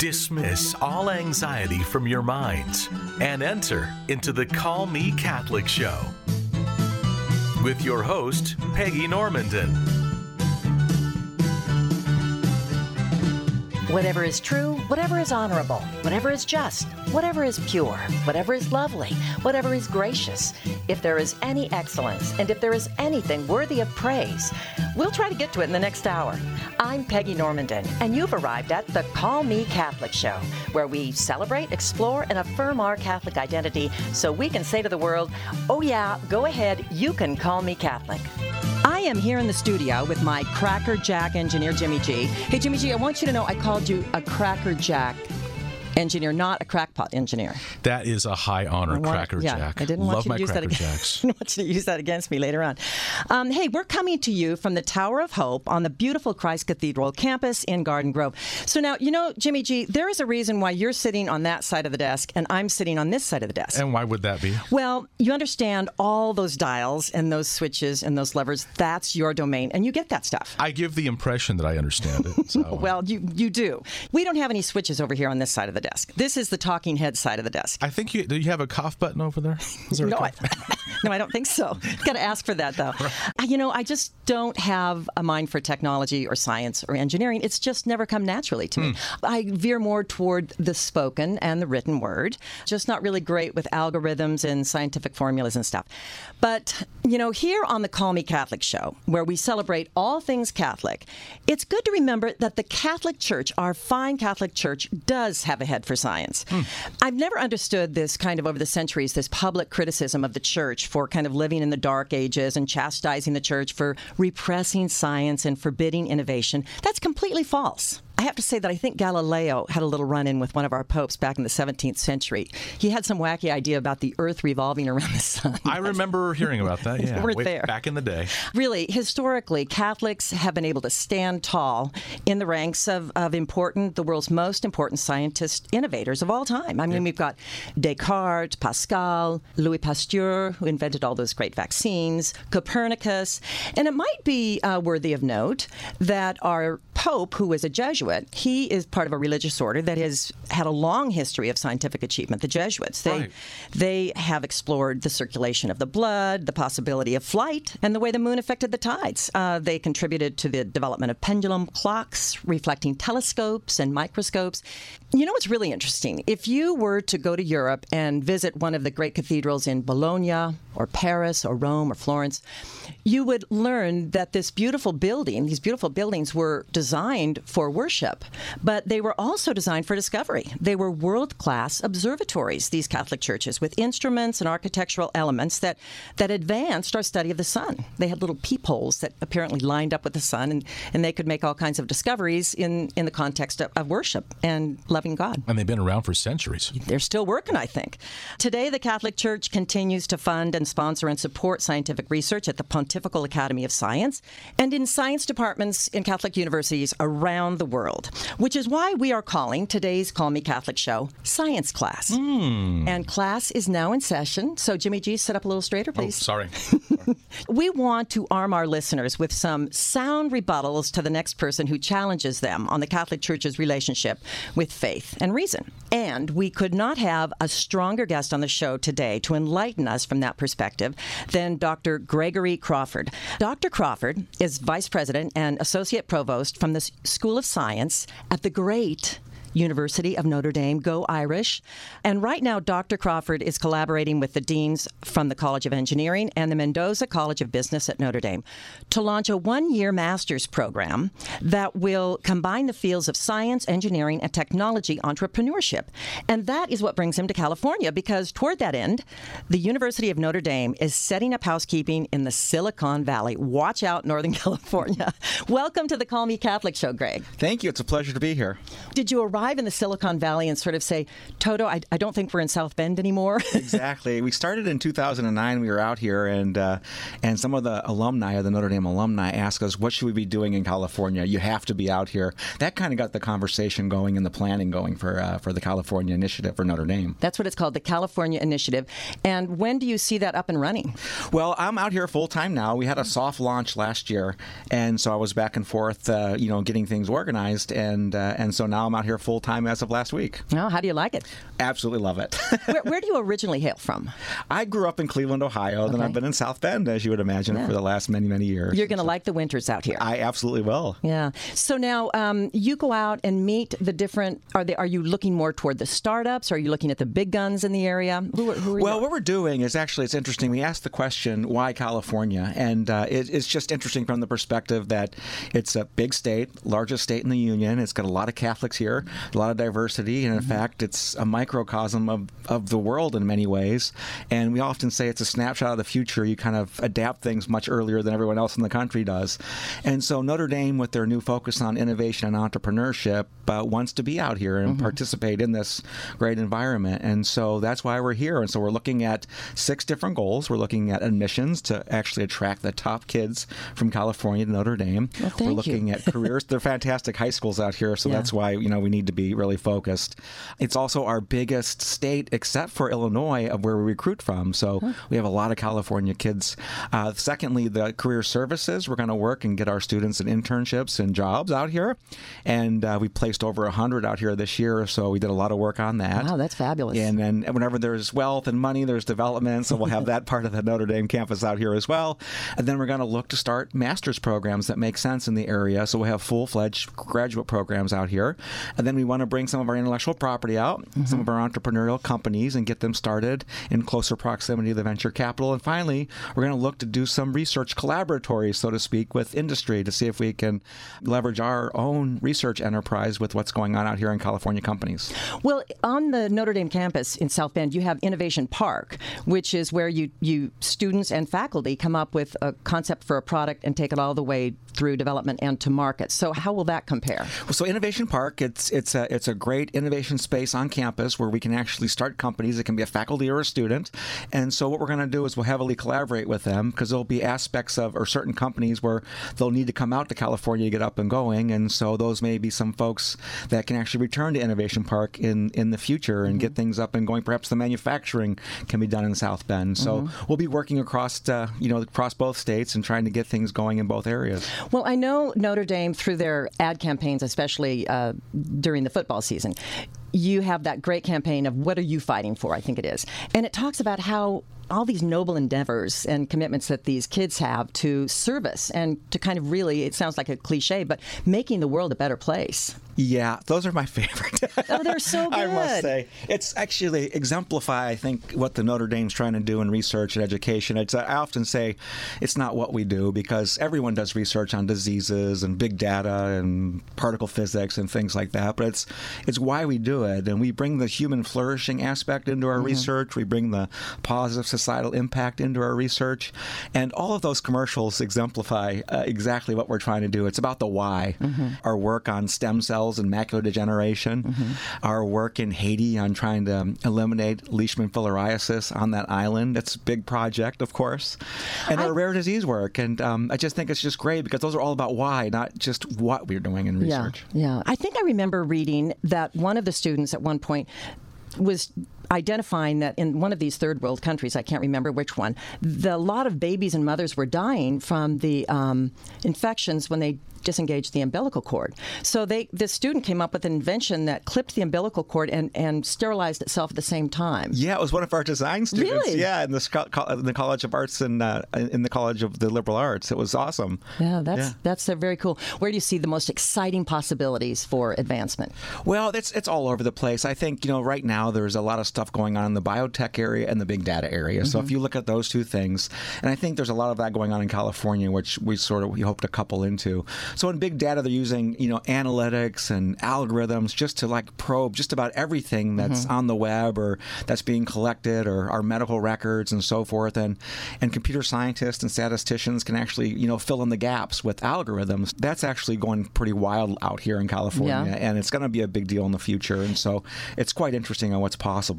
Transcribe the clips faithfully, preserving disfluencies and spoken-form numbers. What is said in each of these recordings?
Dismiss all anxiety from your minds and enter into the Call Me Catholic Show with your host, Peggy Normandin. Whatever is true, whatever is honorable, whatever is just, whatever is pure, whatever is lovely, whatever is gracious, if there is any excellence, and if there is anything worthy of praise, we'll try to get to it in the next hour. I'm Peggy Normandin, and you've arrived at the Call Me Catholic Show, where we celebrate, explore, and affirm our Catholic identity so we can say to the world, oh yeah, go ahead, you can call me Catholic. I am here in the studio with my Cracker Jack engineer, Jimmy G. Hey, Jimmy G, I want you to know I called you a Cracker Jack engineer, not a crackpot engineer. That is a high honor, want, Cracker yeah, Jack. I didn't Love want you my to use Cracker that against, Jacks. I didn't want you to use that against me later on. Um, hey, we're coming to you from the Tower of Hope on the beautiful Christ Cathedral campus in Garden Grove. So now, you know, Jimmy G, there is a reason why you're sitting on that side of the desk and I'm sitting on this side of the desk. And why would that be? Well, you understand all those dials and those switches and those levers. That's your domain, and you get that stuff. I give the impression that I understand it. So. Well, you you do. We don't have any switches over here on this side of the desk. This is the talking head side of the desk. I think you do. You have a cough button over there? Is there a no, I, cough? no, I don't think so. Got to ask for that, though. You know, I just don't have a mind for technology or science or engineering. It's just never come naturally to me. Hmm. I veer more toward the spoken and the written word. Just not really great with algorithms and scientific formulas and stuff. But, you know, here on the Call Me Catholic Show, where we celebrate all things Catholic, it's good to remember that the Catholic Church, our fine Catholic Church, does have a head for science. Hmm. I've never understood this kind of over the centuries, this public criticism of the church for kind of living in the dark ages and chastising the church for repressing science and forbidding innovation. That's completely false. I have to say that I think Galileo had a little run-in with one of our popes back in the seventeenth century. He had some wacky idea about the earth revolving around the sun. I remember hearing about that, yeah. We're way there. Back in the day. Really, historically, Catholics have been able to stand tall in the ranks of, of important, the world's most important scientist innovators of all time. I mean, yeah. We've got Descartes, Pascal, Louis Pasteur, who invented all those great vaccines, Copernicus. And it might be uh, worthy of note that our Pope, who was a Jesuit, he is part of a religious order that has had a long history of scientific achievement, the Jesuits. They, right. they have explored the circulation of the blood, the possibility of flight, and the way the moon affected the tides. Uh, they contributed to the development of pendulum clocks, reflecting telescopes and microscopes. You know what's really interesting? If you were to go to Europe and visit one of the great cathedrals in Bologna or Paris or Rome or Florence, you would learn that this beautiful building, these beautiful buildings were designed for worship, but they were also designed for discovery. They were world-class observatories, these Catholic churches, with instruments and architectural elements that, that advanced our study of the sun. They had little peepholes that apparently lined up with the sun, and, and they could make all kinds of discoveries in, in the context of, of worship and loving God. And they've been around for centuries. They're still working, I think. Today, the Catholic Church continues to fund and sponsor and support scientific research at the Pontifical Academy of Science and in science departments in Catholic universities around the world, which is why we are calling today's Call Me Catholic Show Science Class. Mm. And class is now in session. So, Jimmy G, sit up a little straighter, please. Oh, sorry. We want to arm our listeners with some sound rebuttals to the next person who challenges them on the Catholic Church's relationship with faith and reason. And we could not have a stronger guest on the show today to enlighten us from that perspective than Doctor Gregory Crawford. Doctor Crawford is Vice President and Associate Provost from the School of Science at the great University of Notre Dame. Go Irish. And right now, Doctor Crawford is collaborating with the deans from the College of Engineering and the Mendoza College of Business at Notre Dame to launch a one-year master's program that will combine the fields of science, engineering, and technology entrepreneurship. And that is what brings him to California, because toward that end, the University of Notre Dame is setting up housekeeping in the Silicon Valley. Watch out, Northern California. Welcome to the Call Me Catholic Show, Greg. Thank you. It's a pleasure to be here. Did you arrive in the Silicon Valley and sort of say, Toto, I, I don't think we're in South Bend anymore? Exactly. We started in two thousand nine. We were out here, and uh, and some of the alumni of the Notre Dame alumni asked us, what should we be doing in California? You have to be out here. That kind of got the conversation going and the planning going for uh, for the California Initiative for Notre Dame. That's what it's called, the California Initiative. And when do you see that up and running? Well, I'm out here full-time now. We had a soft launch last year, and so I was back and forth, uh, you know, getting things organized, and uh, and so now I'm out here full time as of last week. Oh, how do you like it? Absolutely love it. where, where do you originally hail from? I grew up in Cleveland, Ohio, okay. Then I've been in South Bend, as you would imagine, yeah. for the last many, many years. You're going to so like the winters out here. I absolutely will. Yeah. So now um, you go out and meet the different. Are they? Are you looking more toward the startups? Or are you looking at the big guns in the area? Who, who are well, you? What we're doing is actually it's interesting. We asked the question, why California? And uh, it, it's just interesting from the perspective that it's a big state, largest state in the union. It's got a lot of Catholics here, a lot of diversity, and in mm-hmm. fact, it's a microcosm of, of the world in many ways. And we often say it's a snapshot of the future. You kind of adapt things much earlier than everyone else in the country does. And so Notre Dame, with their new focus on innovation and entrepreneurship, uh, wants to be out here and mm-hmm. participate in this great environment. And so that's why we're here. And so we're looking at six different goals. We're looking at admissions to actually attract the top kids from California to Notre Dame. Well, thank we're looking you. at careers. They're fantastic high schools out here, so yeah. that's why you know we need to be really focused. It's also our biggest state, except for Illinois, of where we recruit from. So huh. we have a lot of California kids. Uh, secondly, the career services. We're going to work and get our students in internships and jobs out here. And uh, we placed over one hundred out here this year, so we did a lot of work on that. Wow, that's fabulous. And then whenever there's wealth and money, there's development. So we'll have that part of the Notre Dame campus out here as well. And then we're going to look to start master's programs that make sense in the area. So we'll have full-fledged graduate programs out here. And then we want to bring some of our intellectual property out, mm-hmm. some of our entrepreneurial companies, and get them started in closer proximity to the venture capital. And finally, we're going to look to do some research collaboratories, so to speak, with industry to see if we can leverage our own research enterprise with what's going on out here in California companies. Well, on the Notre Dame campus in South Bend, you have Innovation Park, which is where you, you students and faculty come up with a concept for a product and take it all the way through development and to market. So how will that compare? So Innovation Park, it's it's a it's a great innovation space on campus where we can actually start companies. It can be a faculty or a student. And so what we're going to do is we'll heavily collaborate with them because there'll be aspects of or certain companies where they'll need to come out to California to get up and going. And so those may be some folks that can actually return to Innovation Park in, in the future and mm-hmm. get things up and going. Perhaps the manufacturing can be done in South Bend. So mm-hmm. we'll be working across uh, you know across both states and trying to get things going in both areas. Well, I know Notre Dame, through their ad campaigns, especially uh, during the football season, you have that great campaign of what are you fighting for, I think it is. And it talks about how all these noble endeavors and commitments that these kids have to service and to kind of really, it sounds like a cliche, but making the world a better place. Yeah, those are my favorite. Oh, they're so good. I must say. It's actually exemplify, I think, what the Notre Dame's trying to do in research and education. It's, I often say it's not what we do because everyone does research on diseases and big data and particle physics and things like that, but it's it's why we do it. And we bring the human flourishing aspect into our mm-hmm. research. We bring the positive societal impact into our research. And all of those commercials exemplify uh, exactly what we're trying to do. It's about the why. Mm-hmm. Our work on stem cells and macular degeneration, mm-hmm. our work in Haiti on trying to eliminate Leishman filariasis on that island. That's a big project, of course. And I, our rare disease work. And um, I just think it's just great because those are all about why, not just what we're doing in research. Yeah, yeah. I think I remember reading that one of the students at one point was identifying that in one of these third world countries, I can't remember which one, the, a lot of babies and mothers were dying from the um, infections when they disengaged the umbilical cord. So they, this student came up with an invention that clipped the umbilical cord and, and sterilized itself at the same time. Yeah, it was one of our design students. Really? Yeah, in the, in the College of Arts and uh, in the College of the Liberal Arts. It was awesome. Yeah, that's yeah. that's uh, very cool. Where do you see the most exciting possibilities for advancement? Well, it's it's all over the place. I think, you know, right now there's a lot of stuff going on in the biotech area and the big data area. Mm-hmm. So if you look at those two things, and I think there's a lot of that going on in California, which we sort of we hope to couple into. So in big data, they're using, you know, analytics and algorithms just to like probe just about everything that's mm-hmm. on the web or that's being collected or our medical records and so forth. And and computer scientists and statisticians can actually, you know, fill in the gaps with algorithms. That's actually going pretty wild out here in California, yeah. and it's going to be a big deal in the future. And so it's quite interesting on what's possible.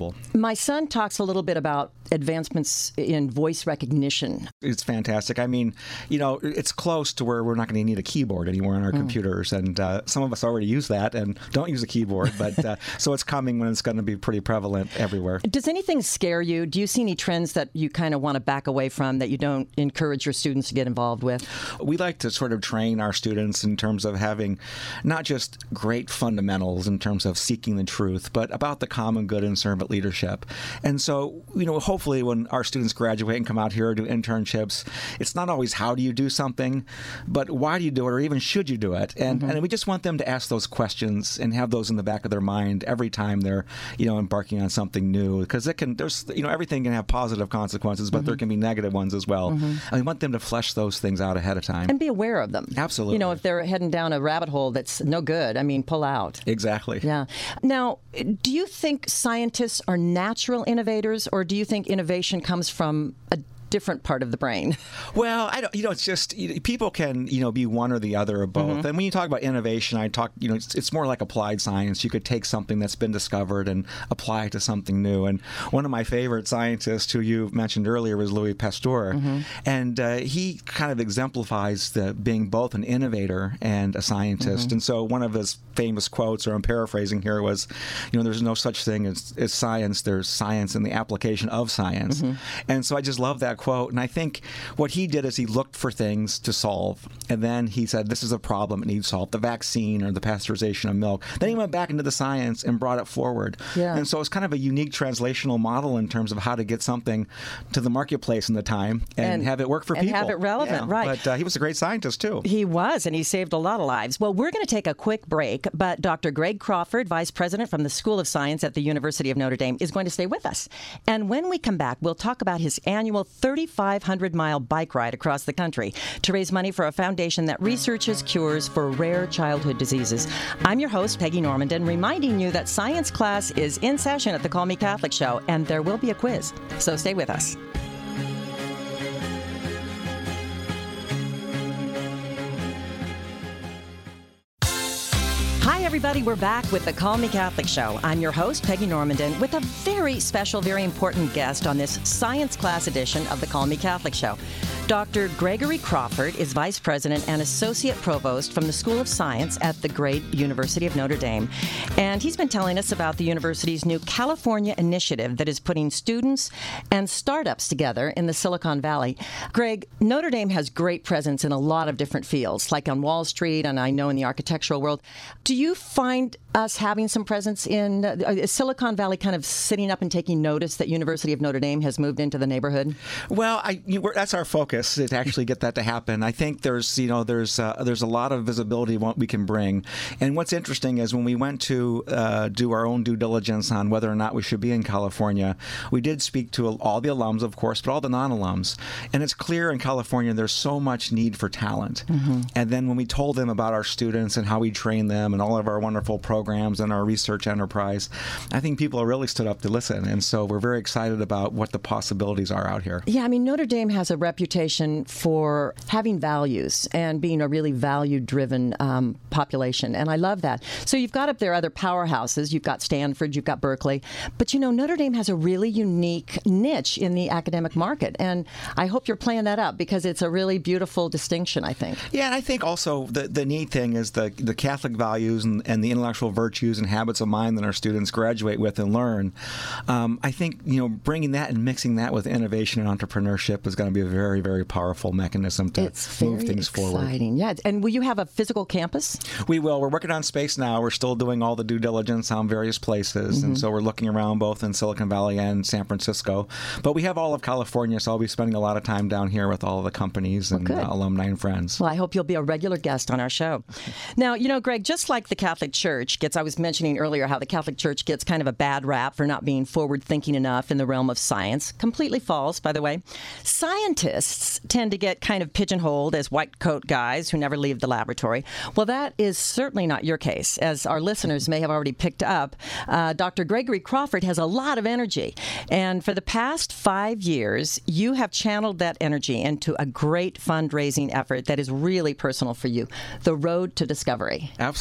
school. My son talks a little bit about advancements in voice recognition. It's fantastic. I mean, you know, it's close to where we're not going to need a keyboard anymore on our mm. computers, and uh, some of us already use that and don't use a keyboard, but uh, so it's coming when it's going to be pretty prevalent everywhere. Does anything scare you? Do you see any trends that you kind of want to back away from, that you don't encourage your students to get involved with? We like to sort of train our students in terms of having not just great fundamentals in terms of seeking the truth, but about the common good and servant leadership. And so, you know, hopefully when our students graduate and come out here or do internships, it's not always how do you do something, but why do you do it, or even should you do it? And mm-hmm. and we just want them to ask those questions and have those in the back of their mind every time they're, you know, embarking on something new, because it can, there's, you know, everything can have positive consequences, but mm-hmm. there can be negative ones as well. Mm-hmm. And we want them to flesh those things out ahead of time. And be aware of them. Absolutely. You know, if they're heading down a rabbit hole that's no good, I mean, pull out. Exactly. Yeah. Now, do you think scientists are natural innovators, or do you think innovation comes from a different part of the brain? Well, I don't, you know, it's just, you know, people can, you know, be one or the other or both. Mm-hmm. And when you talk about innovation, I talk, you know, it's, it's more like applied science. You could take something that's been discovered and apply it to something new. And one of my favorite scientists who you mentioned earlier was Louis Pasteur. Mm-hmm. And uh, he kind of exemplifies the being both an innovator and a scientist. Mm-hmm. And so one of his famous quotes, or I'm paraphrasing here, was, you know, there's no such thing as, as science. There's science in the application of science. Mm-hmm. And so I just love that quote. And I think what he did is he looked for things to solve, and then he said, this is a problem it needs solved, the vaccine or the pasteurization of milk. Then he went back into the science and brought it forward. Yeah. And so it's kind of a unique translational model in terms of how to get something to the marketplace in the time and, and have it work for and people. And have it relevant, yeah. right. But uh, he was a great scientist, too. He was, and he saved a lot of lives. Well, we're going to take a quick break, but Doctor Greg Crawford, Vice President from the School of Science at the University of Notre Dame, is going to stay with us. And when we come back, we'll talk about his annual thirty-five hundred mile bike ride across the country to raise money for a foundation that researches cures for rare childhood diseases. I'm your host, Peggy Normandin, reminding you that science class is in session at the Call Me Catholic Show, and there will be a quiz. So stay with us. Hi, everybody. We're back with the Call Me Catholic Show. I'm your host, Peggy Normandin, with a very special, very important guest on this science class edition of the Call Me Catholic Show. Doctor Gregory Crawford is Vice President and Associate Provost from the School of Science at the great University of Notre Dame. And he's been telling us about the university's new California initiative that is putting students and startups together in the Silicon Valley. Greg, Notre Dame has great presence in a lot of different fields, like on Wall Street, and I know in the architectural world. Do you find us having some presence in uh, Silicon Valley, kind of sitting up and taking notice that University of Notre Dame has moved into the neighborhood? Well, I, you, we're, that's our focus, to actually get that to happen. I think there's, you know, there's uh, there's a lot of visibility what we can bring. And what's interesting is when we went to uh, do our own due diligence on whether or not we should be in California, we did speak to all the alums, of course, but all the non-alums. And it's clear in California there's so much need for talent. Mm-hmm. And then when we told them about our students and how we train them and all of our wonderful programs and our research enterprise, I think people really stood up to listen. And so we're very excited about what the possibilities are out here. Yeah, I mean, Notre Dame has a reputation for having values and being a really value-driven um, population, and I love that. So you've got up there other powerhouses. You've got Stanford, you've got Berkeley, but you know, Notre Dame has a really unique niche in the academic market, and I hope you're playing that up because it's a really beautiful distinction, I think. Yeah, and I think also the, the neat thing is the, the Catholic values and, and the intellectual virtues and habits of mind that our students graduate with and learn. Um, I think, you know, bringing that and mixing that with innovation and entrepreneurship is going to be a very, very powerful mechanism to it's move things exciting. forward. Yeah, and will you have a physical campus? We will. We're working on space now. We're still doing all the due diligence on various places, mm-hmm. and so we're looking around both in Silicon Valley and San Francisco. But we have all of California, so I'll be spending a lot of time down here with all of the companies and well, uh, alumni and friends. Well, I hope you'll be a regular guest on our show. Now, you know, Greg, just like the Catholic Church gets, I was mentioning earlier how the Catholic Church gets kind of a bad rap for not being forward-thinking enough in the realm of science. Completely false, by the way. Scientists tend to get kind of pigeonholed as white coat guys who never leave the laboratory. Well, that is certainly not your case. As our listeners may have already picked up, uh, Doctor Gregory Crawford has a lot of energy. And for the past five years, you have channeled that energy into a great fundraising effort that is really personal for you, the Road to Discovery. Absolutely.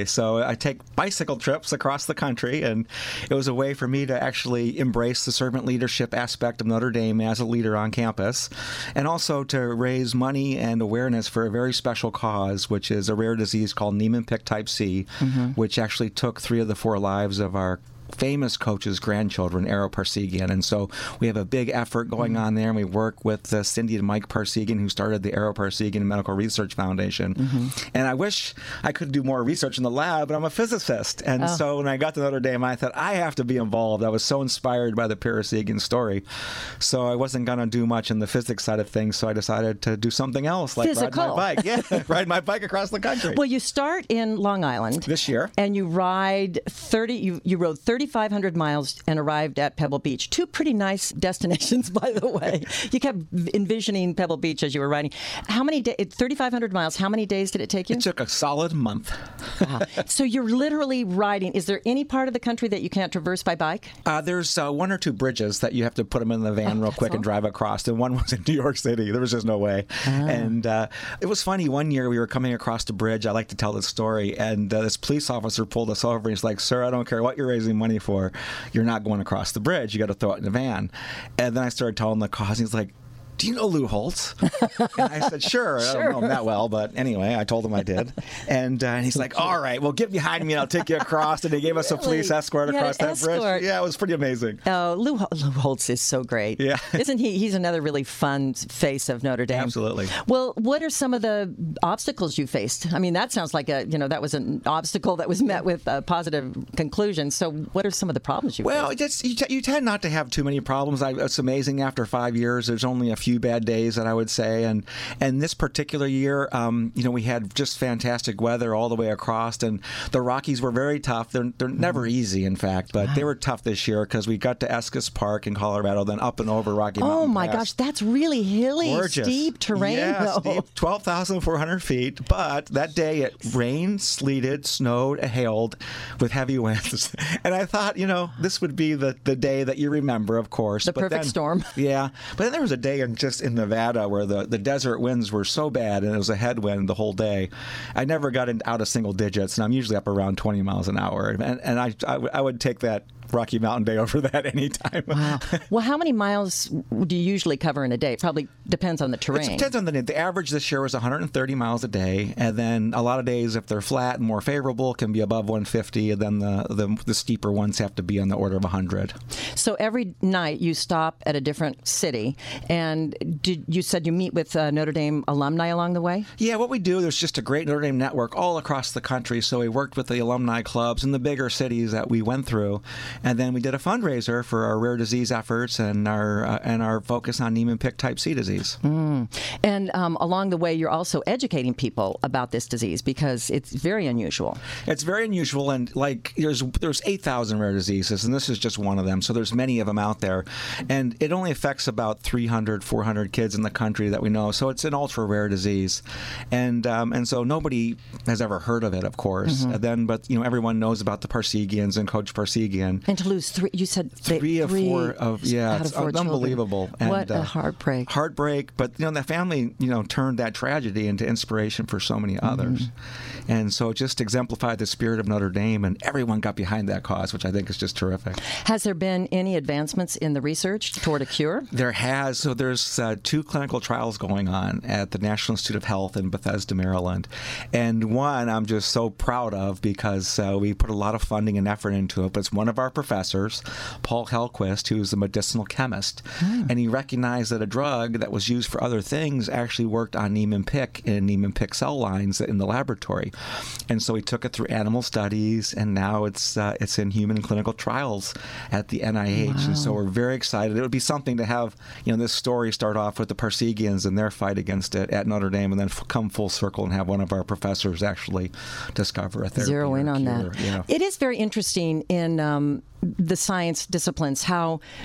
So I take bicycle trips across the country, and it was a way for me to actually embrace the servant leadership aspect of Notre Dame as a leader on campus, and also to raise money and awareness for a very special cause, which is a rare disease called Niemann-Pick type C, mm-hmm. which actually took three of the four lives of our famous coach's grandchildren, Aro Parsegian. And so we have a big effort going on there, and we work with uh, Cindy and Mike Parsegian, who started the Aro Parsegian Medical Research Foundation. Mm-hmm. And I wish I could do more research in the lab, but I'm a physicist. And oh. so when I got to Notre Dame, I thought, I have to be involved. I was so inspired by the Parsegian story. So I wasn't going to do much in the physics side of things, so I decided to do something else, like Physical. ride my bike. Yeah, ride my bike across the country. Well, you start in Long Island. This year. And you ride thirty, you, you rode thirty-five hundred miles and arrived at Pebble Beach. Two pretty nice destinations, by the way. You kept envisioning Pebble Beach as you were riding. How many days, thirty-five hundred miles, how many days did it take you? It took a solid month. Wow. So you're literally riding. Is there any part of the country that you can't traverse by bike? Uh, there's uh, one or two bridges that you have to put them in the van oh, real quick all. and drive across. And one was in New York City. There was just no way. Oh. And uh, it was funny. One year we were coming across the bridge. I like to tell this story. And uh, this police officer pulled us over. And he's like, "Sir, I don't care what you're raising money for. You're not going across the bridge. You got to throw it in the van." And then I started telling the cause. And he's like, "Do you know Lou Holtz?" And I said, sure. sure. I don't know him that well, but anyway, I told him I did. And, uh, and he's like, "All right, well, get behind me and I'll take you across." And he gave us really? a police escort you across that escort. bridge. Yeah, it was pretty amazing. Oh, Lou, Lou Holtz is so great. Yeah. Isn't he? He's another really fun face of Notre Dame. Absolutely. Well, what are some of the obstacles you faced? I mean, that sounds like a, you know, that was an obstacle that was met with a positive conclusion. So what are some of the problems you well, faced? Well, you, t- you tend not to have too many problems. I, it's amazing. After five years, there's only a few bad days that I would say. And and this particular year, um, you know, we had just fantastic weather all the way across, and the Rockies were very tough. They're they're mm-hmm. never easy, in fact, but wow. they were tough this year because we got to Estes Park in Colorado, then up and over Rocky Mountain Oh my Pass. gosh, that's really hilly, Gorgeous. steep terrain. Yeah, though. steep, twelve thousand four hundred feet. But that day it rained, sleeted, snowed, hailed with heavy winds. And I thought, you know, this would be the, the day that you remember, of course. The but perfect then, storm. Yeah. But then there was a day in, just in Nevada where the, the desert winds were so bad, and it was a headwind the whole day. I never got in, out of single digits, and I'm usually up around twenty miles an hour. And, and I, I, I would take that Rocky Mountain day over that anytime. Wow. Well, how many miles do you usually cover in a day? It probably depends on the terrain. It depends on the day. The average this year was one hundred thirty miles a day, and then a lot of days, if they're flat and more favorable, can be above one hundred fifty, and then the, the, the steeper ones have to be on the order of one hundred. So every night you stop at a different city, and did, you said you meet with uh, Notre Dame alumni along the way? Yeah, what we do, there's just a great Notre Dame network all across the country, so we worked with the alumni clubs in the bigger cities that we went through. And then we did a fundraiser for our rare disease efforts and our uh, and our focus on Niemann-Pick type C disease. Mm. And um, along the way, you're also educating people about this disease because it's very unusual. It's very unusual, and like there's there's eight thousand rare diseases, and this is just one of them. So there's many of them out there, and it only affects about three hundred, four hundred kids in the country that we know. So it's an ultra rare disease, and um, and so nobody has ever heard of it, of course. Mm-hmm. And then, but you know, everyone knows about the Parsegians and Coach Parsegian. And to lose three, you said they, three of three four of yeah, out it's of four unbelievable. Children. And, what a uh, heartbreak! Heartbreak, but you know, the family, you know, turned that tragedy into inspiration for so many others, mm-hmm. and so it just exemplified the spirit of Notre Dame, and everyone got behind that cause, which I think is just terrific. Has there been any advancements in the research toward a cure? There has. So there's uh, two clinical trials going on at the National Institute of Health in Bethesda, Maryland, and one I'm just so proud of because uh, we put a lot of funding and effort into it. But it's one of our professors, Paul Hellquist, who's a medicinal chemist, mm. and he recognized that a drug that was used for other things actually worked on Niemann-Pick and Niemann-Pick cell lines in the laboratory. And so he took it through animal studies, and now it's uh, it's in human clinical trials at the N I H. Wow. And so we're very excited. It would be something to have, you know, this story start off with the Parsegians and their fight against it at Notre Dame, and then f- come full circle and have one of our professors actually discover a therapy. Zero in on cure, that. you know. It is very interesting in um, the science disciplines how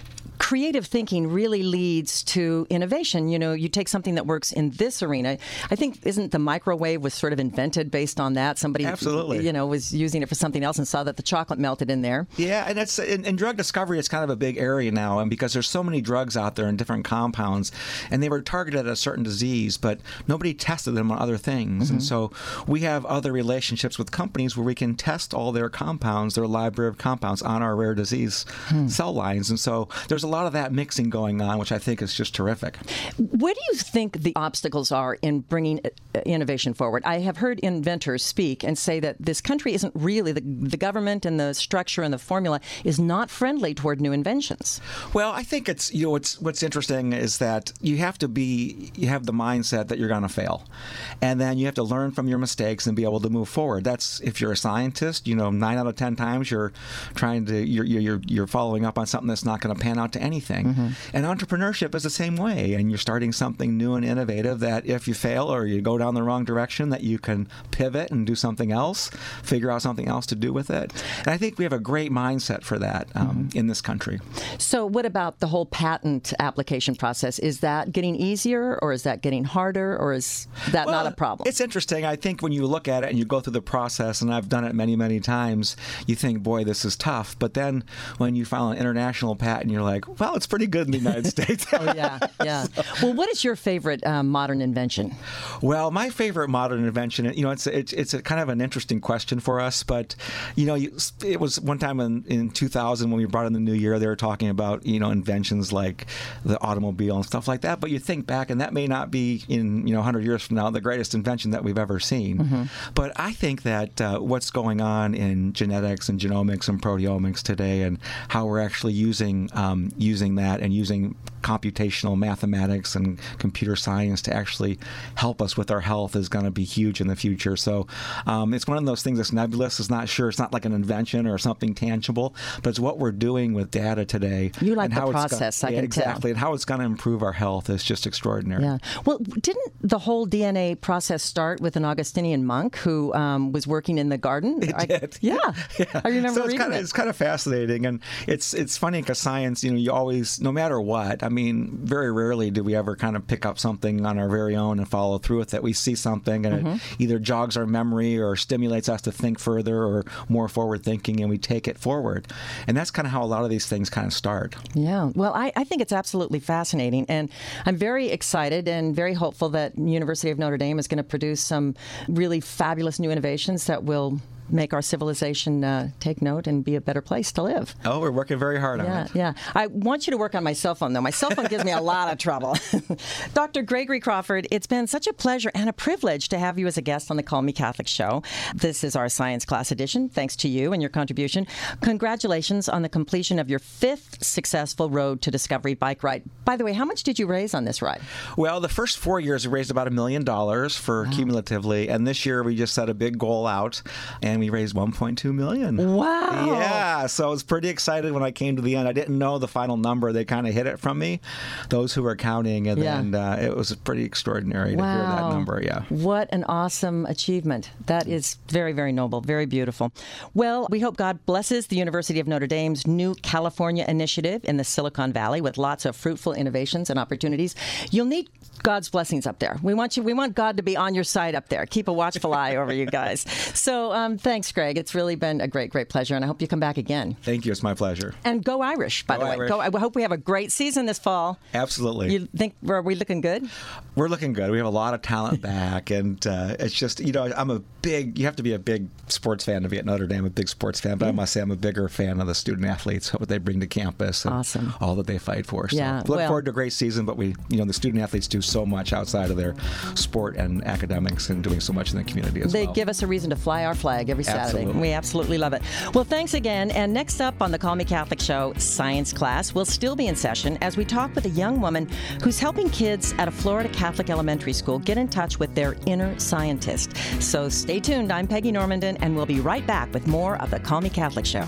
creative thinking really leads to innovation. You know, you take something that works in this arena. I think, isn't the microwave was sort of invented based on that? Somebody, Absolutely. you know, was using it for something else and saw that the chocolate melted in there. Yeah, and it's in, in drug discovery, it's kind of a big area now, and because there's so many drugs out there in different compounds, and they were targeted at a certain disease, but nobody tested them on other things. Mm-hmm. And so we have other relationships with companies where we can test all their compounds, their library of compounds, on our rare disease hmm. cell lines. And so there's a lot of that mixing going on, which I think is just terrific. What do you think the obstacles are in bringing innovation forward? I have heard inventors speak and say that this country isn't really, the, the government and the structure and the formula is not friendly toward new inventions. Well, I think it's, you know, what's, what's interesting is that you have to be, you have the mindset that you're going to fail. And then you have to learn from your mistakes and be able to move forward. That's, if you're a scientist, you know, nine out of ten times you're trying to, you're, you're, you're following up on something that's not going to pan out to anything. Mm-hmm. And entrepreneurship is the same way. And you're starting something new and innovative that if you fail or you go down the wrong direction, that you can pivot and do something else, figure out something else to do with it. And I think we have a great mindset for that um, mm-hmm. in this country. So what about the whole patent application process? Is that getting easier, or is that getting harder, or is that well, not a problem? It's interesting. I think when you look at it and you go through the process, and I've done it many, many times, you think, boy, this is tough. But then when you file an international patent, you're like, well, it's pretty good in the United States. Oh, yeah, yeah. So. Well, what is your favorite uh, modern invention? Well, my favorite modern invention, you know, it's it's, it's a kind of an interesting question for us, but, you know, you, it was one time in, in two thousand when we brought in the new year, they were talking about, you know, inventions like the automobile and stuff like that, but you think back, and that may not be in, you know, one hundred years from now, the greatest invention that we've ever seen. Mm-hmm. But I think that uh, what's going on in genetics and genomics and proteomics today, and how we're actually using um, using that and using computational mathematics and computer science to actually help us with our health is going to be huge in the future. So um, it's one of those things that's nebulous. It's not sure. It's not like an invention or something tangible, but it's what we're doing with data today. You like and the how process, it's gonna, I yeah, can exactly, tell. Exactly, and how it's going to improve our health is just extraordinary. Yeah. Well, didn't the whole D N A process start with an Augustinian monk who um, was working in the garden? It I, did. Yeah. yeah. I remember so it's reading kind of, it. It's kind of fascinating, and it's it's funny because science, you know, you always, no matter what, I mean, very rarely do we ever kind of pick up something on our very own and follow through with it. We see something, and mm-hmm. it either jogs our memory or stimulates us to think further or more forward thinking, and we take it forward. And that's kind of how a lot of these things kind of start. Yeah. Well, I, I think it's absolutely fascinating, and I'm very excited and very hopeful that University of Notre Dame is going to produce some really fabulous new innovations that will make our civilization uh, take note and be a better place to live. Oh, we're working very hard yeah, on it. Yeah. I want you to work on my cell phone, though. My cell phone gives me a lot of trouble. Doctor Gregory Crawford, it's been such a pleasure and a privilege to have you as a guest on the Call Me Catholic show. This is our science class edition, thanks to you and your contribution. Congratulations on the completion of your fifth successful Road to Discovery bike ride. By the way, how much did you raise on this ride? Well, the first four years we raised about a million dollars for wow. cumulatively, and this year we just set a big goal out, and we raised one point two million dollars. Wow. Yeah, so I was pretty excited when I came to the end. I didn't know the final number. They kind of hid it from me, those who were counting, and yeah. then uh, it was pretty extraordinary wow. to hear that number. Yeah. What an awesome achievement. That is very, very noble, very beautiful. Well, we hope God blesses the University of Notre Dame's new California initiative in the Silicon Valley with lots of fruitful innovations and opportunities. You'll need God's blessings up there. We want you. We want God to be on your side up there. Keep a watchful eye over you guys. So um, thanks, Greg. It's really been a great, great pleasure, and I hope you come back again. Thank you. It's my pleasure. And go Irish, by go the way. Irish. Go, I hope we have a great season this fall. Absolutely. You think, are we looking good? We're looking good. We have a lot of talent back, and uh, it's just, you know, I'm a big, you have to be a big sports fan to be at Notre Dame, a big sports fan, but mm. I must say I'm a bigger fan of the student athletes, what they bring to campus, and awesome. all that they fight for. So yeah, look well, forward to a great season, but we, you know, the student athletes do so much outside of their sport and academics and doing so much in the community as they well. They give us a reason to fly our flag every Saturday. Absolutely. We absolutely love it. Well, thanks again. And next up on the Call Me Catholic show, science class will still be in session as we talk with a young woman who's helping kids at a Florida Catholic elementary school get in touch with their inner scientist. So stay tuned. I'm Peggy Normandin, and we'll be right back with more of the Call Me Catholic show.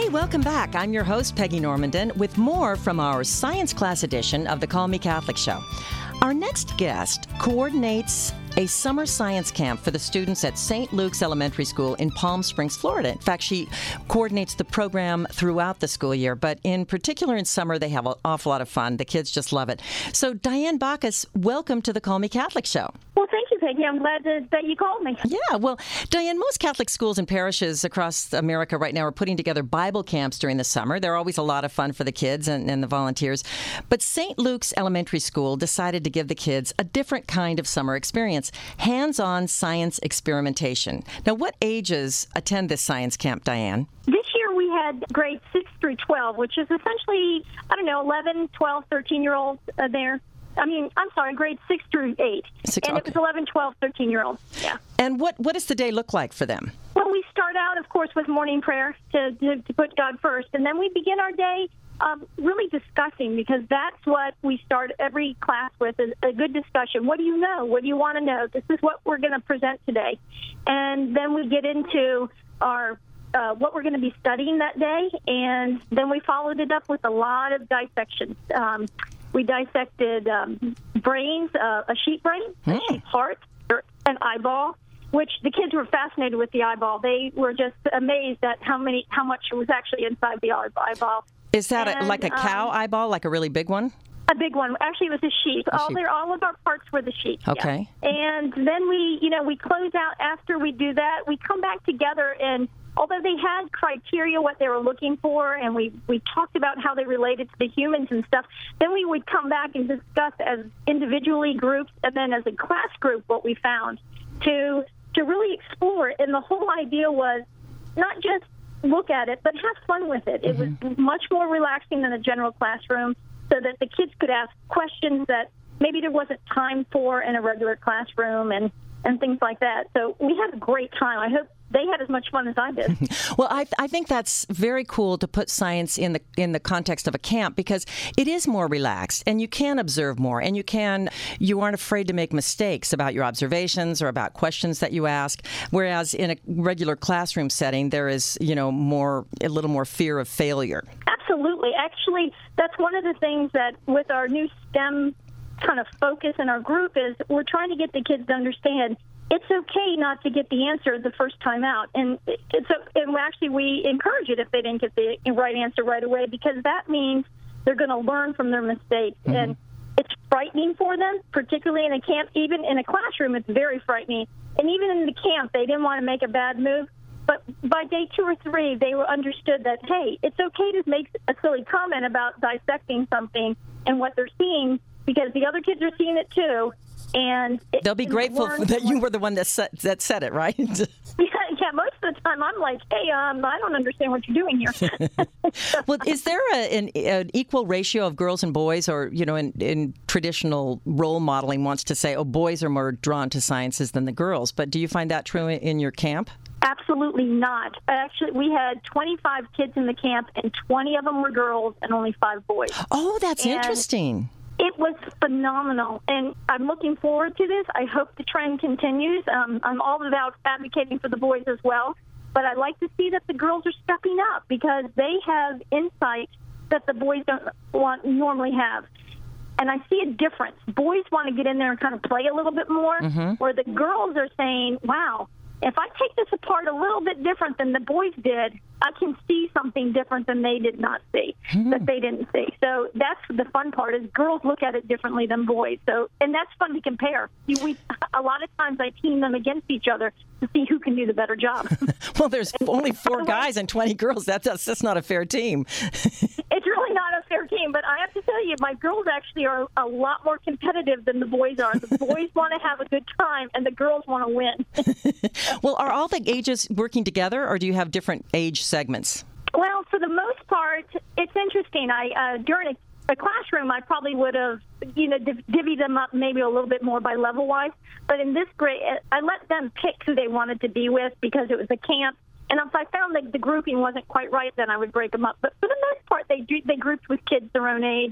welcome back. I'm your host, Peggy Normandin, with more from our science class edition of the Call Me Catholic Show. Our next guest coordinates a summer science camp for the students at Saint Luke's Elementary School in Palm Springs, Florida. In fact, she coordinates the program throughout the school year, but in particular in summer, they have an awful lot of fun. The kids just love it. So, Diane Bacchus, welcome to the Call Me Catholic Show. Well, thank you, Peggy. I'm glad to, that you called me. Yeah, well, Diane, most Catholic schools and parishes across America right now are putting together Bible camps during the summer. They're always a lot of fun for the kids and, and the volunteers. But Saint Luke's Elementary School decided to give the kids a different kind of summer experience, hands-on science experimentation. Now, what ages attend this science camp, Diane? This year we had grades six through twelve, which is essentially, I don't know, eleven, twelve, thirteen-year-olds uh, there. I mean, I'm sorry, grades six through eight. Six, and okay. It was eleven, twelve, thirteen-year-olds, yeah. And what, what does the day look like for them? Well, we start out, of course, with morning prayer to, to, to put God first, and then we begin our day um, really discussing, because that's what we start every class with, is a good discussion. What do you know? What do you want to know? This is what we're going to present today. And then we get into our uh, what we're going to be studying that day, and then we followed it up with a lot of dissections. Um, we dissected um, brains, uh, a sheep brain, a Mm. sheep heart, or an eyeball, which the kids were fascinated with the eyeball. They were just amazed at how many, how much was actually inside the eyeball. Is that a, And, like a cow um, eyeball, like a really big one? A big one. Actually, it was a sheep. A all sheep. their, all of our parts were the sheep. yeah. Okay. And then we, you know, we close out after we do that. We come back together, and although they had criteria, what they were looking for, and we, we talked about how they related to the humans and stuff, then we would come back and discuss as individually groups and then as a class group what we found to to really explore it. And the whole idea was not just look at it, but have fun with it. It Mm-hmm. was much more relaxing than a general classroom, so that the kids could ask questions that maybe there wasn't time for in a regular classroom, and, and things like that. So we had a great time. I hope they had as much fun as I did. Well, I, I think that's very cool to put science in the in the context of a camp, because it is more relaxed and you can observe more, and you can you aren't afraid to make mistakes about your observations or about questions that you ask. Whereas in a regular classroom setting, there is you know more a little more fear of failure. Absolutely. Actually, that's one of the things that with our new STEM kind of focus in our group is we're trying to get the kids to understand it's okay not to get the answer the first time out. And it's a, and actually we encourage it if they didn't get the right answer right away, because that means they're going to learn from their mistakes. Mm-hmm. And it's frightening for them, particularly in a camp. Even in a classroom, it's very frightening. And even in the camp, they didn't want to make a bad move. But by day two or three, they were understood that, hey, it's okay to make a silly comment about dissecting something and what they're seeing, because the other kids are seeing it too. And it, they'll be grateful learn that you were the one that said, that said it, right? Yeah, yeah, most of the time I'm like, hey, um, I don't understand what you're doing here. Well, is there a, an, an equal ratio of girls and boys, or, you know, in, in traditional role modeling wants to say, oh, boys are more drawn to sciences than the girls. But do you find that true in, in your camp? Absolutely not. Actually, we had twenty-five kids in the camp, and twenty of them were girls and only five boys. Oh, that's And interesting. It was phenomenal, and I'm looking forward to this. I hope the trend continues. Um, I'm all about advocating for the boys as well, but I'd like to see that the girls are stepping up, because they have insight that the boys don't want normally have. And I see a difference. Boys want to get in there and kind of play a little bit more, mm-hmm. where the girls are saying, wow, if I take this apart a little bit different than the boys did, I can see something different than they did not see, hmm. that they didn't see. So that's the fun part, is girls look at it differently than boys. So, and that's fun to compare. You, we, a lot of times I team them against each other to see who can do the better job. Well, there's only four guys and twenty girls. That's, that's, that's not a fair team. It's really not a fair team, but I have to tell you, my girls actually are a lot more competitive than the boys are. The boys want to have a good time, and the girls want to win. Well, are all the ages working together, or do you have different age segments? Well, for the most part, it's interesting. I uh, during a, a classroom, I probably would have, you know, div- divvied them up maybe a little bit more by level-wise. But in this grade, I let them pick who they wanted to be with, because it was a camp. And if I found that the grouping wasn't quite right, then I would break them up. But for the most part, they they grouped with kids their own age.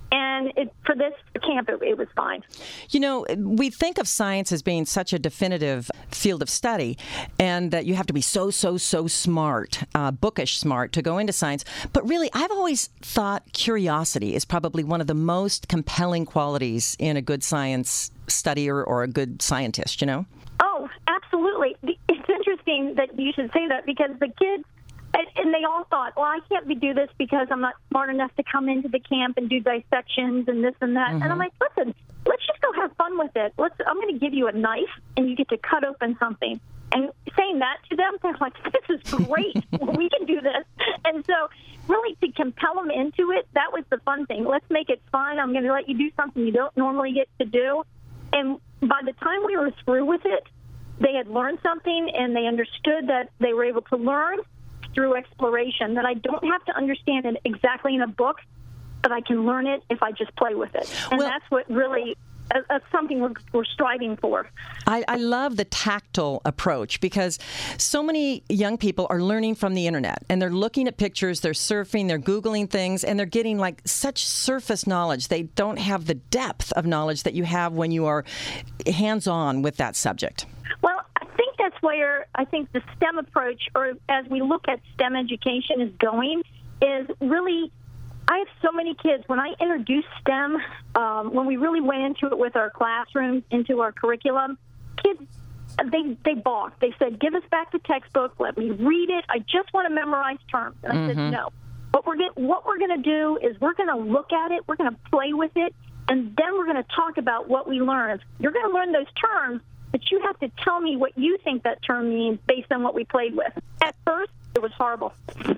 And it, for this camp, it, it was fine. You know, we think of science as being such a definitive field of study, and that you have to be so, so, so smart, uh, bookish smart to go into science. But really, I've always thought curiosity is probably one of the most compelling qualities in a good science studier or a good scientist, you know? Oh, absolutely. It's interesting that you should say that, because the kids, and they all thought, well, I can't do this because I'm not smart enough to come into the camp and do dissections and this and that. Mm-hmm. And I'm like, listen, let's just go have fun with it. Let's. I'm going to give you a knife, and you get to cut open something. And saying that to them, they're like, this is great. We can do this. And so really to compel them into it, that was the fun thing. Let's make it fun. I'm going to let you do something you don't normally get to do. And by the time we were through with it, they had learned something, and they understood that they were able to learn through exploration, that I don't have to understand it exactly in a book, but I can learn it if I just play with it. And well, that's what really uh, uh, something we're, we're striving for. I, I love the tactile approach, because so many young people are learning from the internet, and they're looking at pictures, they're surfing, they're Googling things, and they're getting like such surface knowledge. They don't have the depth of knowledge that you have when you are hands-on with that subject. Well, that's where I think the STEM approach, or as we look at STEM education, is going, is really, I have so many kids, when I introduced STEM, um, when we really went into it with our classrooms, into our curriculum, kids, they they balked. They said, give us back the textbook, let me read it, I just want to memorize terms. And I mm-hmm. said, no. What we're, get, what we're going to do is we're going to look at it, we're going to play with it, and then we're going to talk about what we learned. You're going to learn those terms, but you have to tell me what you think that term means based on what we played with. At first, it was horrible.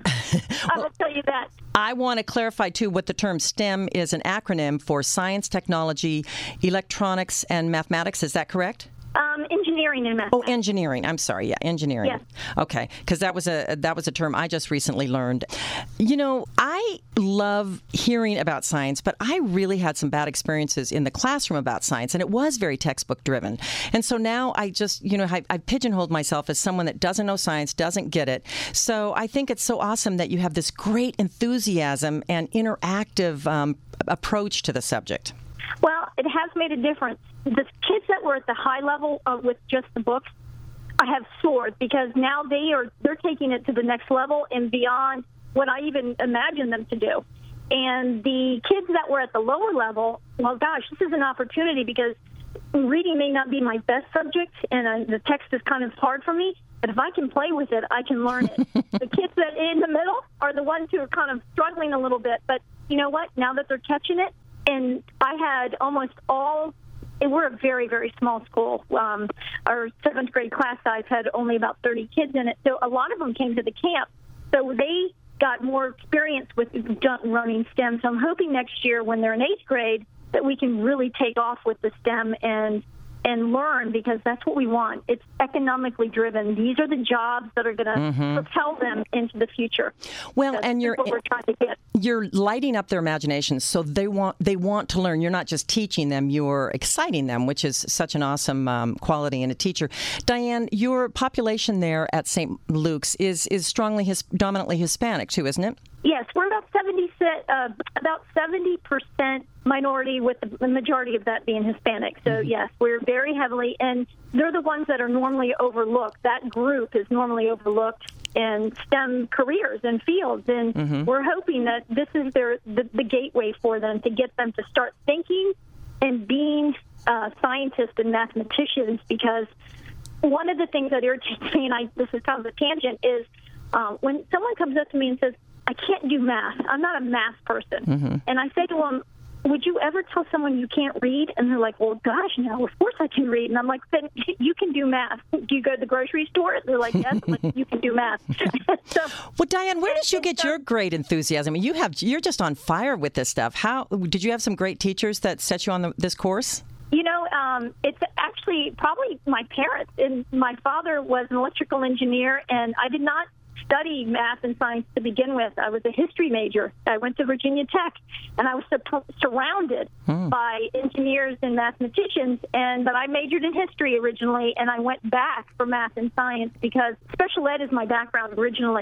I will tell you that. I want to clarify, too, what the term STEM is an acronym for Science, Technology, Electronics, and Mathematics. Is that correct? Um, engineering and mathematics. Oh, engineering. I'm sorry. Yeah, engineering. Yes. Okay, because that was a that was a term I just recently learned. You know, I love hearing about science, but I really had some bad experiences in the classroom about science, and it was very textbook driven. And so now I just, you know, I, I pigeonholed myself as someone that doesn't know science, doesn't get it. So I think it's so awesome that you have this great enthusiasm and interactive um, approach to the subject. Well, it has made a difference. The kids that were at the high level uh, with just the books, I have soared, because now they are they're taking it to the next level and beyond what I even imagined them to do. And the kids that were at the lower level, well, gosh, this is an opportunity, because reading may not be my best subject, and uh, the text is kind of hard for me. But if I can play with it, I can learn it. The kids that in the middle are the ones who are kind of struggling a little bit. But you know what? Now that they're catching it, and I had almost all, we're a very, very small school. Um, our seventh grade class size had only about thirty kids in it. So a lot of them came to the camp. So they got more experience with running STEM. So I'm hoping next year when they're in eighth grade that we can really take off with the STEM and and learn, because that's what we want. It's economically driven. These are the jobs that are going to mm-hmm. propel them into the future. Well, that's and you're what we're trying to get. You're lighting up their imaginations, so they want they want to learn. You're not just teaching them; you're exciting them, which is such an awesome um, quality in a teacher. Diane, your population there at Saint Luke's is is strongly his, dominantly Hispanic too, isn't it? Yes, we're about seventy uh, about seventy percent minority, with the majority of that being Hispanic. So mm-hmm. yes, we're very heavily, and they're the ones that are normally overlooked. That group is normally overlooked in STEM careers and fields, and mm-hmm. we're hoping that this is their the, the gateway for them to get them to start thinking and being uh, scientists and mathematicians. Because one of the things that irritates me, and I, this is kind of a tangent, is uh, when someone comes up to me and says, I can't do math. I'm not a math person. Mm-hmm. And I say to them, would you ever tell someone you can't read? And they're like, well, gosh, no, of course I can read. And I'm like, then you can do math. Do you go to the grocery store? They're like, yes. I'm like, you can do math. So, well, Diane, where did you get your great enthusiasm? You have, you're just on fire with this stuff. How did you have some great teachers that set you on the, this course? You know, um, it's actually probably my parents. And my father was an electrical engineer, and I did not study math and science to begin with. I was a history major. I went to Virginia Tech, and I was su- surrounded hmm. by engineers and mathematicians. And but I majored in history originally, and I went back for math and science because special ed is my background originally.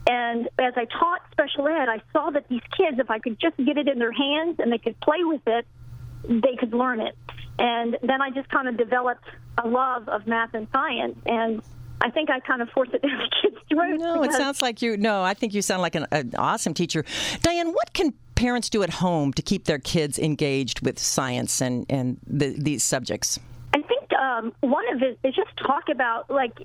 And as I taught special ed, I saw that these kids, if I could just get it in their hands and they could play with it, they could learn it. And then I just kind of developed a love of math and science. And I think I kind of forced it down the kids' throats. No, it sounds like you, no, I think you sound like an, an awesome teacher. Diane, what can parents do at home to keep their kids engaged with science and, and the, these subjects? I think um, one of it is just talk about, like,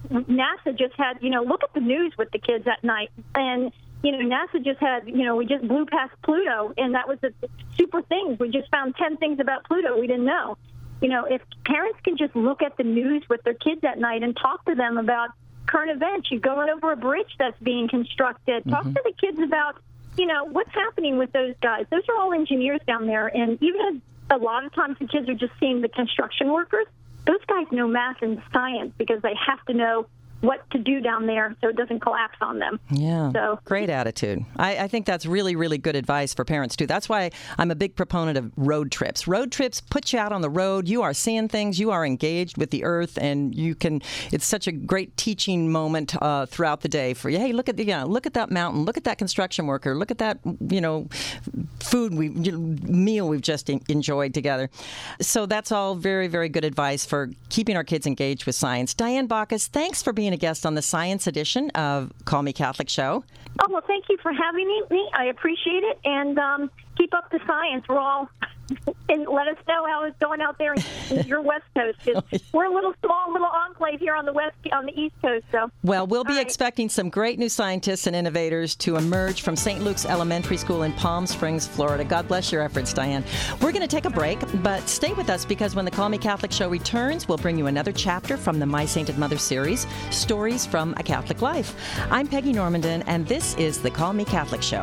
NASA just had, you know, look at the news with the kids at night. And, you know, NASA just had, you know, we just blew past Pluto, and that was a super thing. We just found ten things about Pluto we didn't know. You know, if parents can just look at the news with their kids at night and talk to them about current events, you're going over a bridge that's being constructed, talk mm-hmm. to the kids about, you know, what's happening with those guys. Those are all engineers down there, and even if a lot of times the kids are just seeing the construction workers, those guys know math and science because they have to know what to do down there so it doesn't collapse on them. Yeah, so, great attitude. I, I think that's really, really good advice for parents, too. That's why I'm a big proponent of road trips. Road trips put you out on the road. You are seeing things. You are engaged with the earth, and you can. It's such a great teaching moment uh, throughout the day for you. Hey, look at the, yeah, look at that mountain. Look at that construction worker. Look at that, you know, food we you know, meal we've just in, enjoyed together. So that's all very, very good advice for keeping our kids engaged with science. Diane Bacchus, thanks for being a guest on the Science Edition of Call Me Catholic Show. Oh, well, thank you for having me. I appreciate it. And um, keep up the science. We're all, and let us know how it's going out there in your West Coast. We're a little small little enclave here on the West, on the East Coast. So, well, we'll be all right. expecting some great new scientists and innovators to emerge from Saint Luke's Elementary School in Palm Springs, Florida. God bless your efforts, Diane. We're going to take a break, but stay with us because when the Call Me Catholic Show returns, we'll bring you another chapter from the My Sainted Mother series, Stories from a Catholic Life. I'm Peggy Normandin, and this is the Call Me Catholic Show.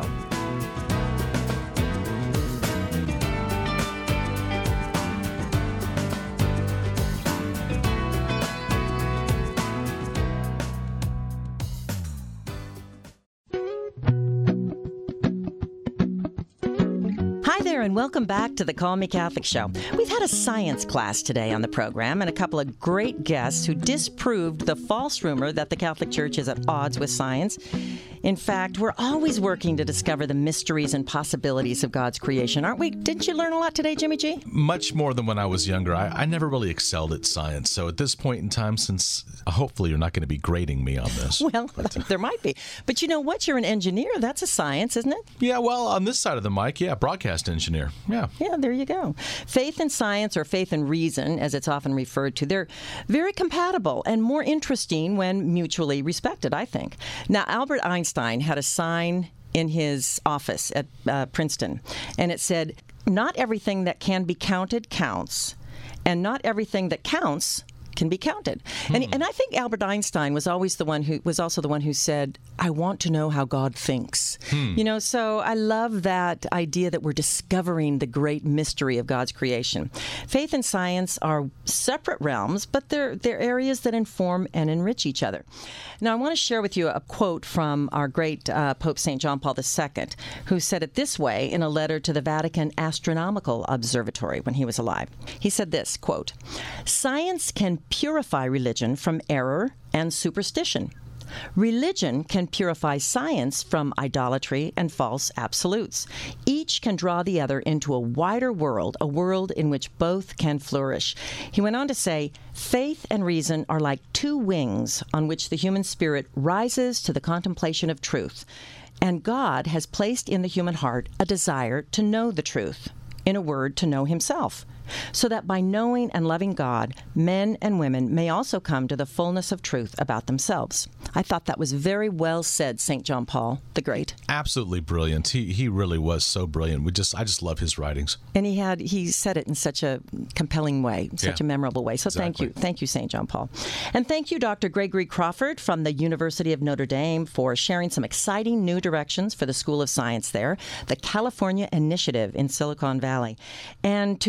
And welcome back to the Call Me Catholic Show. We've had a science class today on the program and a couple of great guests who disproved the false rumor that the Catholic Church is at odds with science. In fact, we're always working to discover the mysteries and possibilities of God's creation, aren't we? Didn't you learn a lot today, Jimmy G? Much more than when I was younger. I, I never really excelled at science. So at this point in time, since uh, hopefully you're not going to be grading me on this. Well, but, uh, there might be. But you know what? You're an engineer. That's a science, isn't it? Yeah, well, on this side of the mic, yeah, broadcast engineer. Yeah. Yeah, there you go. Faith and science, or faith and reason, as it's often referred to, they're very compatible and more interesting when mutually respected, I think. Now, Albert Einstein had a sign in his office at uh, Princeton, and it said, "Not everything that can be counted counts, and not everything that counts can be counted." Hmm. And, and I think Albert Einstein was always the one who was also the one who said, "I want to know how God thinks." Hmm. You know, so I love that idea that we're discovering the great mystery of God's creation. Faith and science are separate realms, but they're they're areas that inform and enrich each other. Now, I want to share with you a quote from our great uh, Pope Saint John Paul the Second, who said it this way in a letter to the Vatican Astronomical Observatory when he was alive. He said this, quote, "Science can purify religion from error and superstition. Religion can purify science from idolatry and false absolutes. Each can draw the other into a wider world, a world in which both can flourish." He went on to say, "Faith and reason are like two wings on which the human spirit rises to the contemplation of truth. And God has placed in the human heart a desire to know the truth. In a word, to know himself, so that by knowing and loving God, men and women may also come to the fullness of truth about themselves." I thought that was very well said, Saint John Paul the Great. Absolutely brilliant. He he really was so brilliant. We just I just love his writings. And he had he said it in such a compelling way, such yeah, a memorable way. So exactly. thank you. Thank you, Saint John Paul. And thank you, Doctor Gregory Crawford from the University of Notre Dame, for sharing some exciting new directions for the School of Science there, the California Initiative in Silicon Valley. And to Diane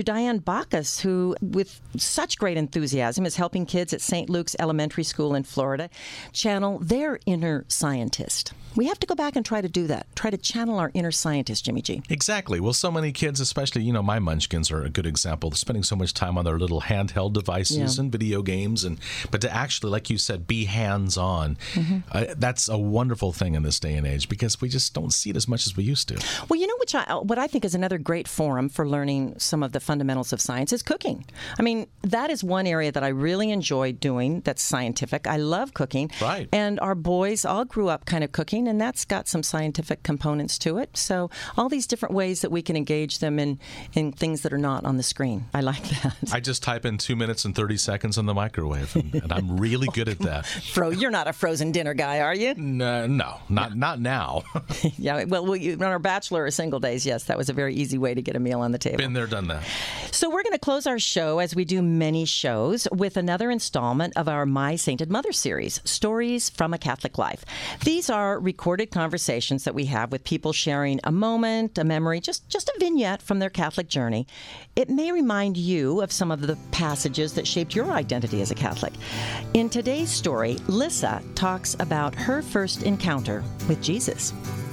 Bacchus, who, with such great enthusiasm, is helping kids at Saint Luke's Elementary School in Florida channel their inner scientist. We have to go back and try to do that. Try to channel our inner scientist, Jimmy G. Exactly. Well, so many kids, especially, you know, my munchkins are a good example. They're spending so much time on their little handheld devices Yeah. and video games. and But to actually, like you said, be hands-on, mm-hmm. uh, that's a wonderful thing in this day and age because we just don't see it as much as we used to. Well, you know which I, what I think is another great forum for learning some of the fundamentals of science is cooking. I mean, that is one area that I really enjoy doing that's scientific. I love cooking. Right. And our boys all grew up kind of cooking, and that's got some scientific components to it. So all these different ways that we can engage them in, in things that are not on the screen. I like that. I just type in two minutes and thirty seconds on the microwave, and, and I'm really good at that. Fro, you're not a frozen dinner guy, are you? No, no not not now. Yeah, well, we, on our bachelor or single days, yes, that was a very easy way to get a meal on the table. Been there, done that. So we're going to close our show, as we do many shows, with another installment of our My Sainted Mother series, Stories from a Catholic Life. These are recorded conversations that we have with people sharing a moment, a memory, just, just a vignette from their Catholic journey. It may remind you of some of the passages that shaped your identity as a Catholic. In today's story, Lissa talks about her first encounter with Jesus.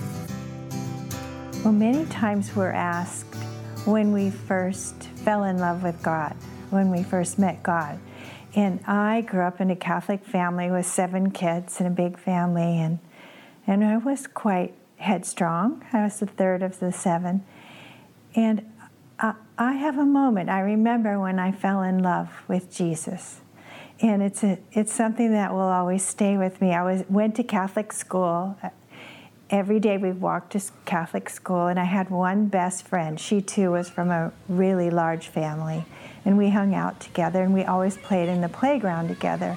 Well, many times we're asked when we first fell in love with God, when we first met God. And I grew up in a Catholic family with seven kids and a big family, and and I was quite headstrong. I was the third of the seven. And I, I have a moment. I remember when I fell in love with Jesus. And it's a, it's something that will always stay with me. I was went to Catholic school. Every day we walked to Catholic school, and I had one best friend. She too was from a really large family. And we hung out together, and we always played in the playground together.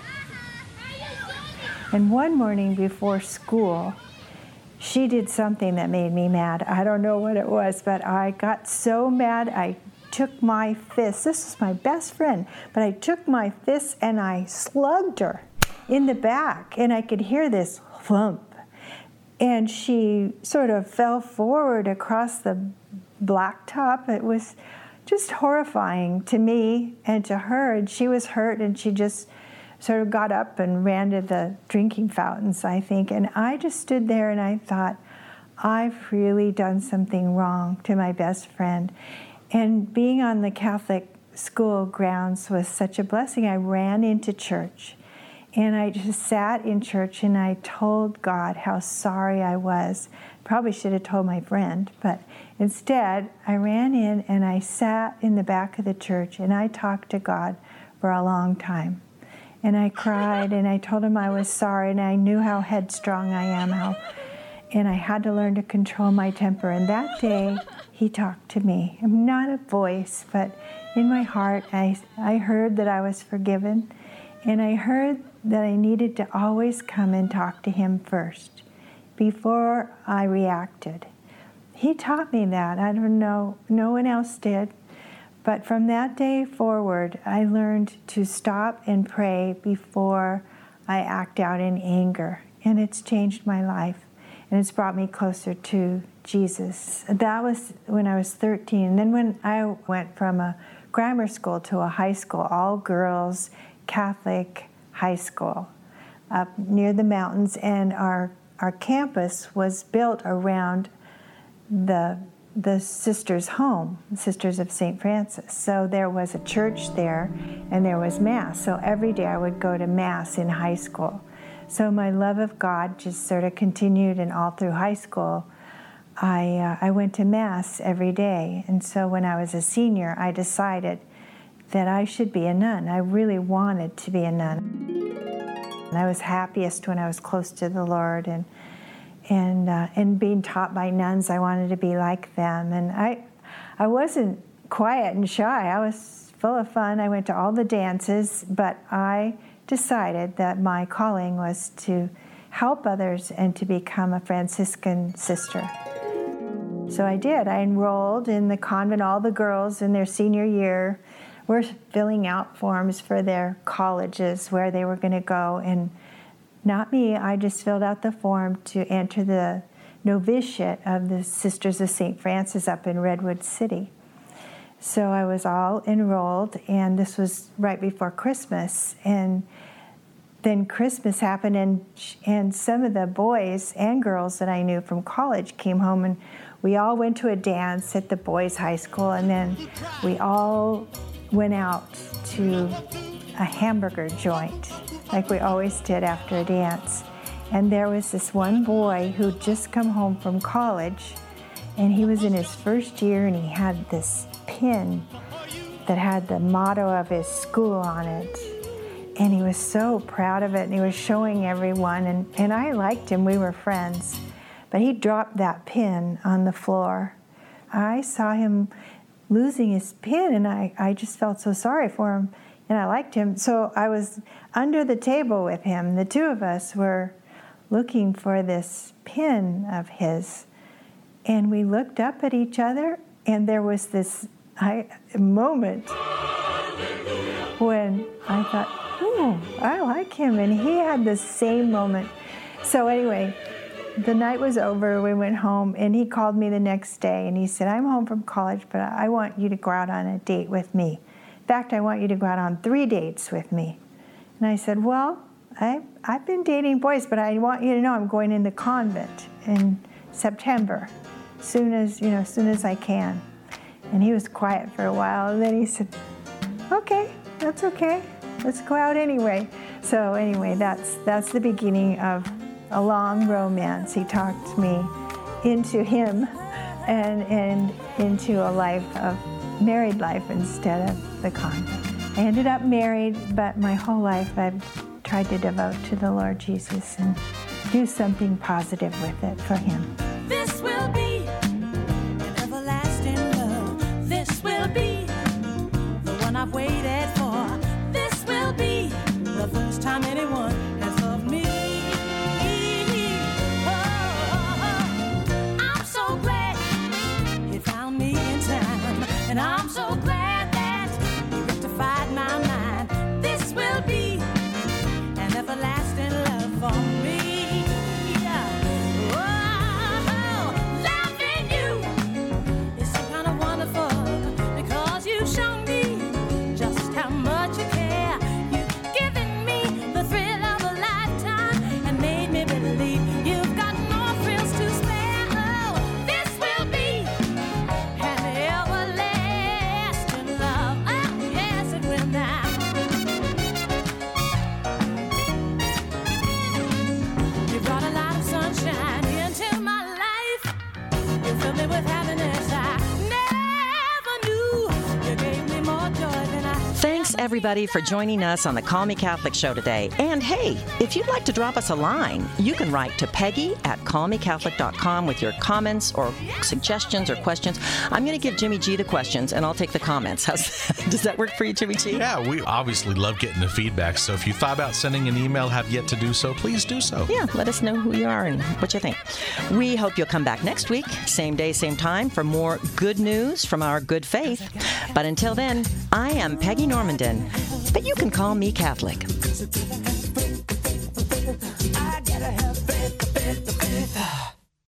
And one morning before school, she did something that made me mad. I don't know what it was, but I got so mad, I took my fist. This is my best friend, but I took my fist and I slugged her in the back, and I could hear this thump. And she sort of fell forward across the blacktop. It was just horrifying to me and to her, and she was hurt, and she just sort of got up and ran to the drinking fountains, I think. And I just stood there and I thought, I've really done something wrong to my best friend. And being on the Catholic school grounds was such a blessing. I ran into church, and I just sat in church and I told God how sorry I was. Probably should have told my friend, but instead I ran in and I sat in the back of the church and I talked to God for a long time. And I cried, and I told him I was sorry, and I knew how headstrong I am, how, and I had to learn to control my temper. And that day, he talked to me. I'm not a voice, but in my heart, I, I heard that I was forgiven, and I heard that I needed to always come and talk to him first, before I reacted. He taught me that. I don't know, no one else did. But from that day forward, I learned to stop and pray before I act out in anger. And it's changed my life. And it's brought me closer to Jesus. That was when I was thirteen. And then when I went from a grammar school to a high school, all girls, Catholic high school, up near the mountains. And our, our campus was built around the the sisters' home, Sisters of Saint Francis. So there was a church there, and there was Mass. So every day I would go to Mass in high school. So my love of God just sort of continued, and all through high school, I, uh, I went to Mass every day. And so when I was a senior, I decided that I should be a nun. I really wanted to be a nun. And I was happiest when I was close to the Lord, and And uh, and being taught by nuns, I wanted to be like them. And I, I wasn't quiet and shy. I was full of fun. I went to all the dances, but I decided that my calling was to help others and to become a Franciscan sister. So I did. I enrolled in the convent. All the girls in their senior year were filling out forms for their colleges where they were going to go, and not me. I just filled out the form to enter the novitiate of the Sisters of Saint Francis up in Redwood City. So I was all enrolled, and this was right before Christmas. And then Christmas happened, and and some of the boys and girls that I knew from college came home, and we all went to a dance at the boys' high school, and then we all went out to a hamburger joint, like we always did after a dance. And there was this one boy who'd just come home from college, and he was in his first year, and he had this pin that had the motto of his school on it. And he was so proud of it, and he was showing everyone, and, and I liked him, we were friends. But he dropped that pin on the floor. I saw him losing his pin, and I, I just felt so sorry for him, and I liked him. So I was under the table with him. The two of us were looking for this pin of his, and we looked up at each other, and there was this I, moment when I thought, oh, I like him, and he had the same moment. So anyway, the night was over, we went home, and he called me the next day, and he said, I'm home from college, but I want you to go out on a date with me. In fact, I want you to go out on three dates with me. And I said, well, I, I've been dating boys, but I want you to know I'm going in the convent in September, soon as, you know, as soon as I can. And he was quiet for a while, and then he said, okay, that's okay. Let's go out anyway. So anyway, that's that's the beginning of a long romance. He talked me into him and and into a life of married life instead of the convent. I ended up married, but my whole life I've tried to devote to the Lord Jesus and do something positive with it for him. This will be an everlasting love. This will be the one I've waited for. This will be the first time anyone has loved me. Oh, I'm so glad he found me in time, and I'm so glad that he rectified my mind. This will be an everlasting love for me. Everybody for joining us on the Call Me Catholic show today. And hey, if you'd like to drop us a line, you can write to Peggy at call me catholic dot com with your comments or suggestions or questions. I'm going to give Jimmy G the questions, and I'll take the comments. How's that? Does that work for you, Jimmy G? Yeah, we obviously love getting the feedback. So if you thought about sending an email, have yet to do so, please do so. Yeah, let us know who you are and what you think. We hope you'll come back next week, same day, same time, for more good news from our good faith. But until then, I am Peggy Normandin, but you can call me Catholic.